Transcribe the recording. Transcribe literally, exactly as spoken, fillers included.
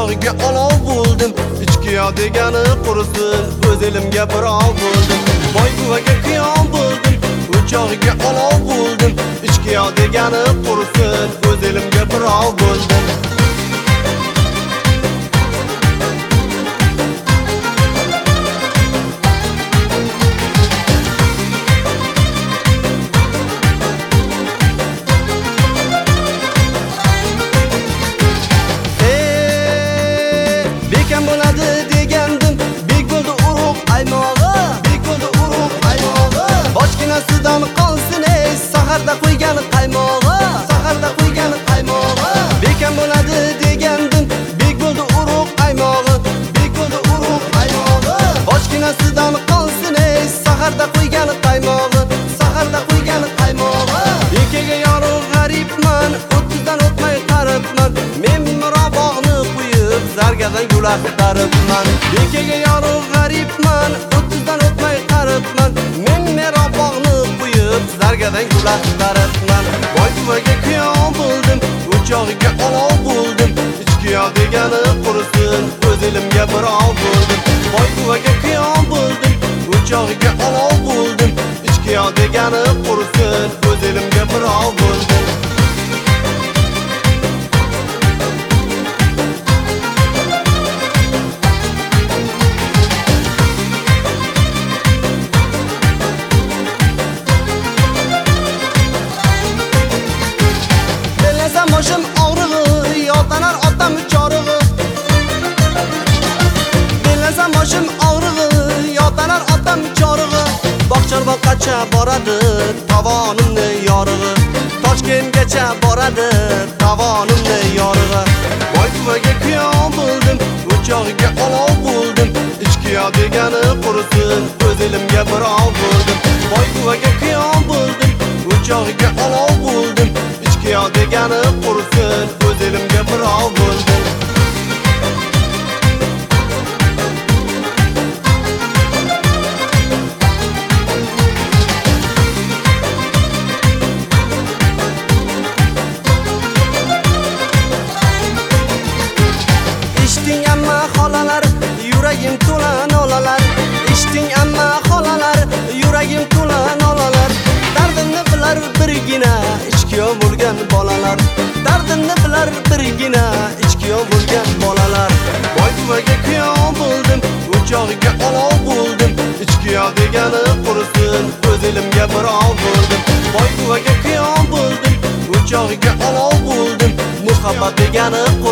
o'chog'iga olov bo'ldim. Ichkiyo degani qurisin, o'z elimga birov bo'ldim. Boy buvaga qiyon bo'ldim, o'chog'iga olov bo'ldim. Ichkiyo degani qurisin, o'z elimga birov bo'ldim. Bekam bo'ladi degandim, bek bo'ldi urug' aymog'i, bek bo'ldi urug' aymog'i. Boshginasidan qolsin ey saharda qo'ygan qaymog'i, saharda qo'ygan qaymog'i. Bekam bo'ladi degandim, bek bo'ldi urug' aymog'i, bek bo'ldi urug' aymog'i. Boshginasidan qolsin ey saharda qo'ygan qaymog'i, saharda qo'ygan qaymog'i. Bekaga yorug' g'aribman, o'ttizdan o'tmay qaribman. Men mirobog'ni qo'yib zargadan gul axtaribman. Bekaga yorug' g'aribman, o'ttizdan o'tmay qaribman. Men merobog'ni qo'yib zargadan gul axtaribman. Boy buvaga qiyon bo'ldim, o'chog'iga olov bo'ldim. Ichkiyo degani qurisin, o'z elimga birov bo'ldim. Boy buvaga qiyon bo'ldim, o'chog'iga olov bo'ldim. Ichkiyo degani qurisin, o'z elimga birov bo'ldim. Boshim og'rig'i, yotanar otam chorig'i. Belasam boshim og'rig'i, yotanar otam chorig'i. Boqchor boqqacha boradi, tovonimni yorig'i. Toshkentgacha boradi, tovonimni yorig'i. Boy buvaga qiyon bo'ldim, o'chog'iga olov bo'ldim. Ichkiyo degani qurisin, o'z elimga birov bo'ldim. Boy buvaga qiyon bo'ldim, o'chog'iga olov bo'ldim. Ichkiyo degani qurisin, o'z elimga birov bo'ldim. Eshitding amma xolalar, yuragim to'la nolalar. Eshitding amma xolalar, yuragim to'la nolalar. Dardimni bilar birgina ichkiyo bo'lgan bolalar. Dardimni bilar birgina ichkiyo bo'lgan bolalar. Boy buvaga qiyon bo'ldim, o'chog'iga olov bo'ldim. Ichkiyo degani qurisin, o'z elimga birov bo'ldim. Boy buvaga qiyon bo'ldim, o'chog'iga olov bo'ldim. Muhabbat degani